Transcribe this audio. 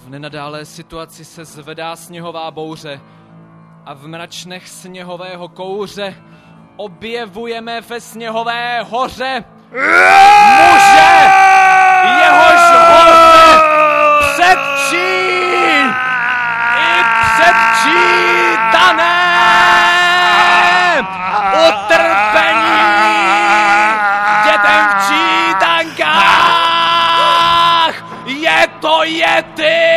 V nenadálé situaci se zvedá sněhová bouře a v mračnech sněhového kouře objevujeme ve sněhové hoře muže, jehož hoře předčí i předčítané utrpení dětem v čítankách. Je to Yeti!